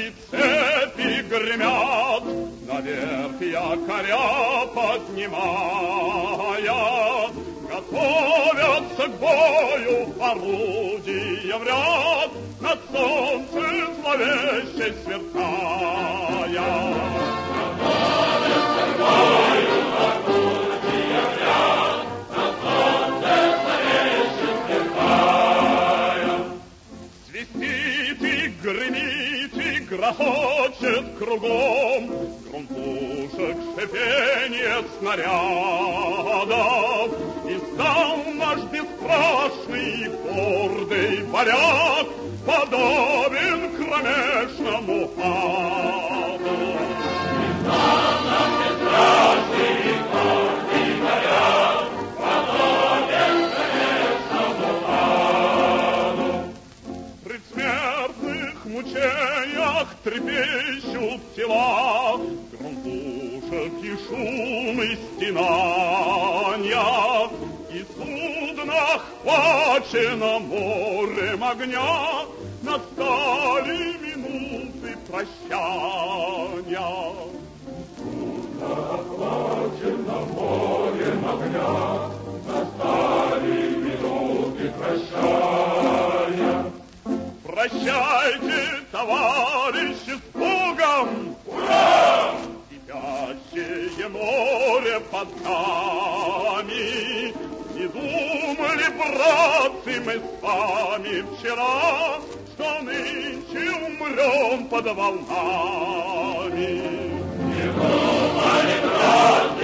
и цепи гремят, наверх якоря поднимая, готовятся к бою орудия в ряд, над солнцем зловеще сверкая. Готовятся к бою орудия в ряд, над солнцем зловеще сверкая. Свистит и гремит и грохочет кругом гром пушек, шипенье снарядов, и стал наш бесстрашный и гордый варяг подобен кромешному аду. И стал наш бесстрашный и гордый варяг подобен кромешному аду. При смертных мучениях трепещут тела, гром пушек и шум и стенанья, и судно хвачено морем огня, настали минуты прощания. Судно хвачено морем огня, настали минуты прощания. Прощайте, товарищи, с Богом! Ура! Кипящее море под нами. Не думали, братцы, мы с вами вчера, что нынче умрем под волнами. Не думали, братцы,